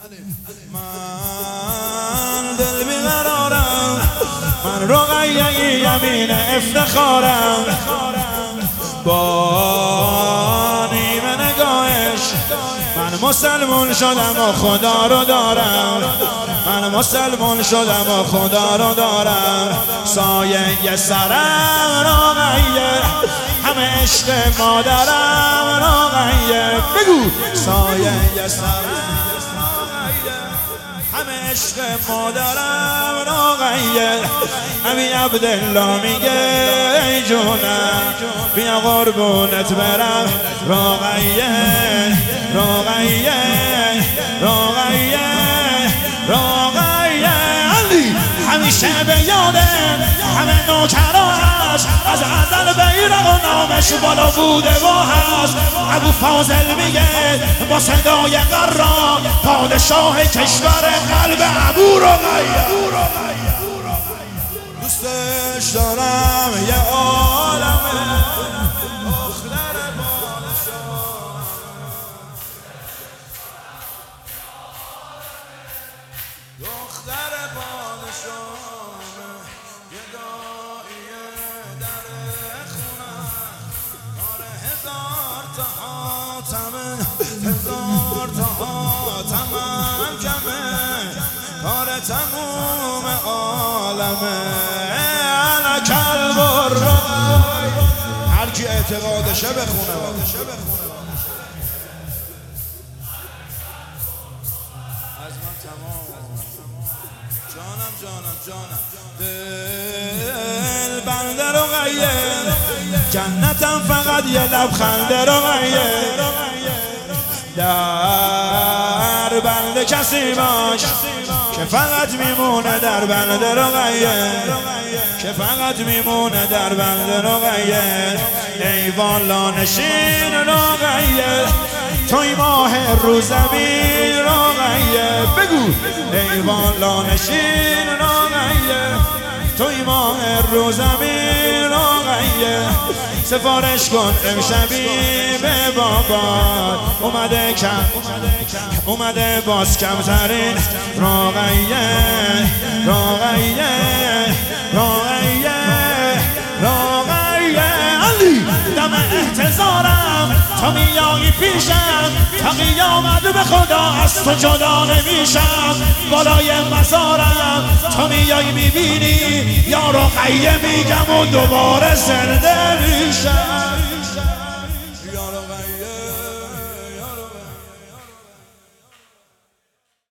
من دل بیقرارم، من رقیه یمین افتخارم، با نیمه نگاهش من مسلمون شدم و خدا رو دارم، من مسلمون شدم و خدا رو دارم. سایه سرم رقیه، همه عشق مادرم رقیه. بگو سایه سرم همه عشق مادرم رقیه. امی عبدالله میگه ای جونم بیا قربونت برم رقیه رقیه رقیه رقیه. علی همیشه به یاده همه نوکرا هست، از ازل بیرق و نامش بالا بوده و هست. ابو فاضل میگه با صدای قرار پادشاه کشور قلب ابو رقیه. دوستش دارم یه عالمه دختر پادشاه، دختر پادشاه، یه داییه در خونم، آره هزار تا حاتمه، هزار تا حاتمم کمه، کار تموم عالمه. انا کلب الرقیه. هر کی اعتقادشه بخونه. از من تمام جانم دل بند رقیه، جنتم فقط یه لبخند رقیه. در بند کسی باش که فقط میمونه در بند رقیه، که فقط میمونه در بند رقیه. ای والا نشین رقیه، توی ماه رو زمین رقیه. بگو ای والا نشین رقیه، توی ماه رو زمین رقیه. سفارش کن امشبی به بابا، اومده باز کمترین رقیه رقیه رقیه رقیه. علی دم احتضارم تا میایی پیشم، تا قیامت به خدا از تو جدا نمیشم. بالای مزارم تا میایی میبینی یا رقیه میگم و دوباره زنده میشم.